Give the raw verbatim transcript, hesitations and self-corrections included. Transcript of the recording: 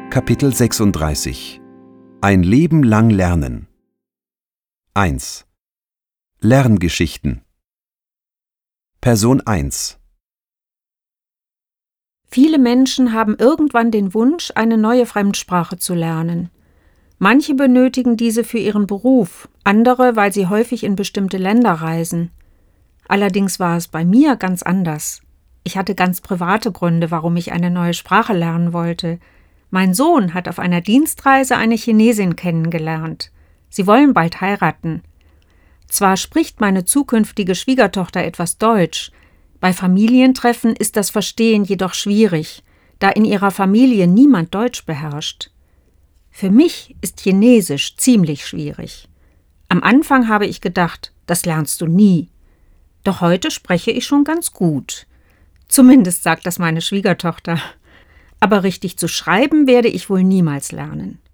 Kapitel sechsunddreißig. Ein Leben lang lernen. eins. Lerngeschichten. Person eins. Viele Menschen haben irgendwann den Wunsch, eine neue Fremdsprache zu lernen. Manche benötigen diese für ihren Beruf, andere, weil sie häufig in bestimmte Länder reisen. Allerdings war es bei mir ganz anders. Ich hatte ganz private Gründe, warum ich eine neue Sprache lernen wollte. Mein Sohn hat auf einer Dienstreise eine Chinesin kennengelernt. Sie wollen bald heiraten. Zwar spricht meine zukünftige Schwiegertochter etwas Deutsch, bei Familientreffen ist das Verstehen jedoch schwierig, da in ihrer Familie niemand Deutsch beherrscht. Für mich ist Chinesisch ziemlich schwierig. Am Anfang habe ich gedacht, das lernst du nie. Doch heute spreche ich schon ganz gut. Zumindest sagt das meine Schwiegertochter. Aber richtig zu schreiben werde ich wohl niemals lernen.